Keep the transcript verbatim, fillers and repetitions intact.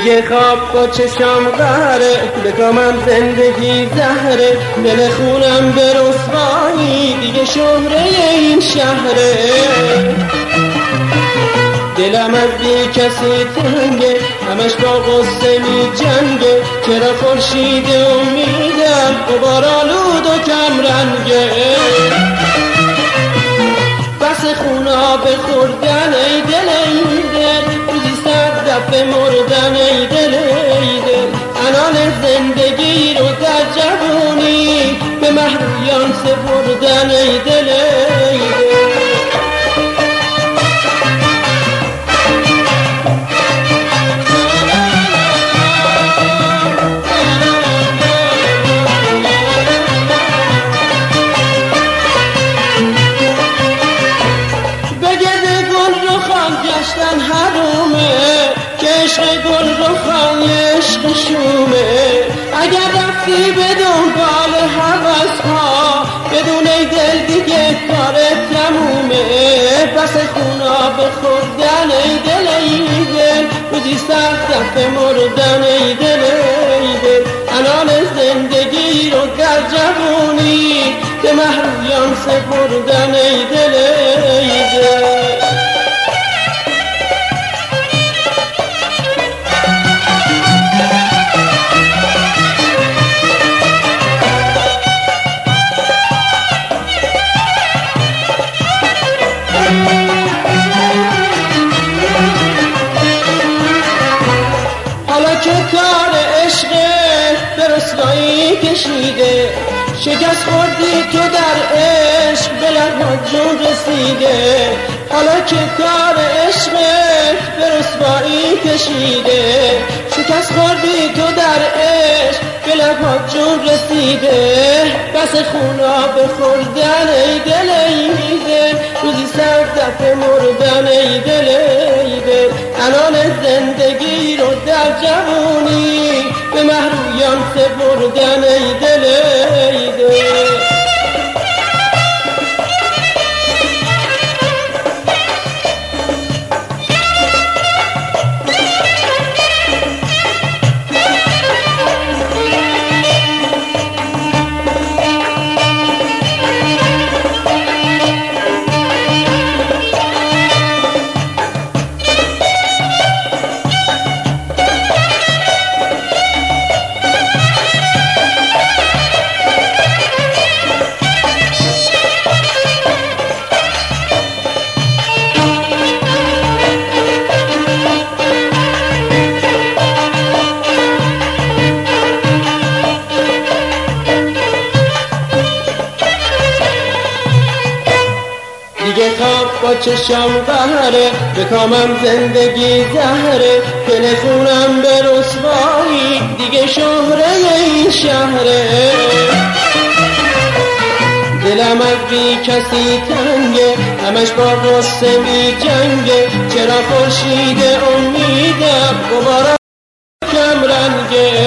دیگه خواب با چشم قهره، به کامم زندگی زهره، دل خونم به رسوایی، دیگه شهره این شهره. دلم از بی کسی تنگه، همش با غصه می جنگه، چرا خورشید امیدم غبار آلود و کم رنگه. بس خونا به خوردن ای دل ای دل، روزی صد دفعه مردن ای دل ای دل. انان زندگی رو در جوونی به محرویان سپردن ای دل ای دل. گشتن حرومه که عشق گل رو خان عشق شومه. اگر رفتی به دنبال هوس ها، بدون ای دل دیگه کارت تمومه. بس خونا به خوردن ای دل ای دل، روزی صد دفعه مردن ای دل ای دل. انان زندگی رو در جوونی به محرویان سپردن ای دل ای دل. حالا که کار عشق به رسوایی کشیده، شکست خوردی تو در عشق به لبات جون رسیده. حالا که کار عشق به رسوایی کشیده، شکست خوردی تو در عشق به لبات جون رسیده. بس خونا به خوردن ای دل ای دل، روزی صد دفعه مردن ای دل ای دل. انان زندگی رو در جوونی به محرویان سپردن ای دل ای دل. دیگه خواب با چشم قهره، به کامم زندگی زهره، دل خونم به رسوایی، دیگه شهره این شهره. دلم از بی کسی تنگه، همش با غصه می جنگه، چرا خورشید امیدم غبار کم رنگه.